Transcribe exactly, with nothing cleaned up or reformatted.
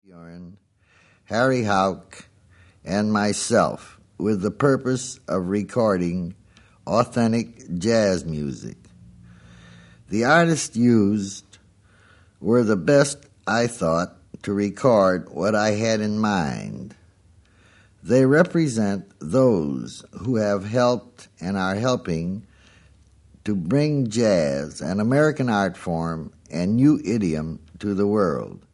Bjorn, Harry Houck, and myself with the purpose of recording authentic jazz music. The artists used were the best, I thought, to record what I had in mind. They represent those who have helped and are helping to bring jazz, an American art form and new idiom, to the world.